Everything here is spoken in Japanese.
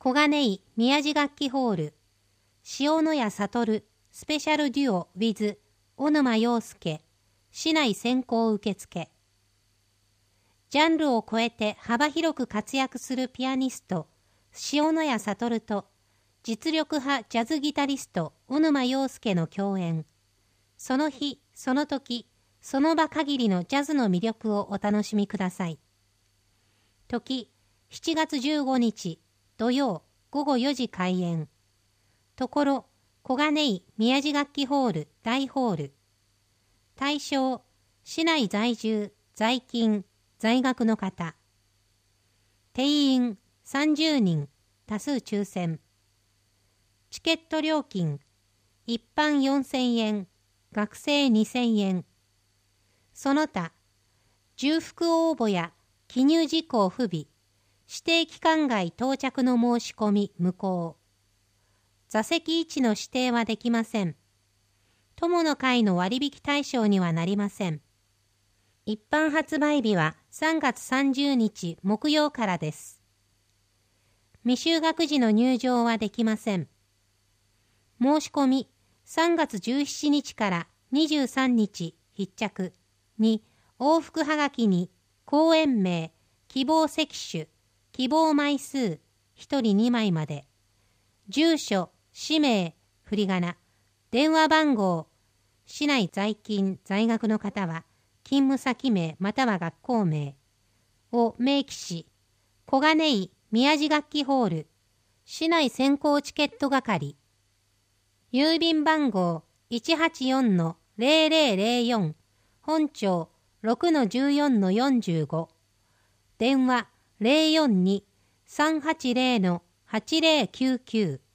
小金井宮地楽器ホール、塩谷悟スペシャルデュオ with 小沼洋介、市内先行受付。ジャンルを超えて幅広く活躍するピアニスト、塩谷悟と、実力派ジャズギタリスト、小沼洋介の共演。その日、その時、その場限りのジャズの魅力をお楽しみください。時、7月15日、土曜、午後4時開演。ところ、小金井宮地楽器ホール大ホール。対象、市内在住、在勤、在学の方。定員30人、多数抽選。チケット料金、一般4000円、学生2000円。その他、重複応募や記入事項不備、指定期間外到着の申し込み無効。座席位置の指定はできません。友の会の割引対象にはなりません。一般発売日は3月30日木曜からです。未就学時の入場はできません。申し込み3月17日から23日必着に往復はがきに公演名、希望席種、希望枚数1人2枚まで、住所、氏名、振り仮名、電話番号、市内在勤、在学の方は勤務先名または学校名を明記し、小金井宮地楽器ホール、市内先行チケット係、郵便番号 184-0004 本町 6-14-45 電話 042-380-8099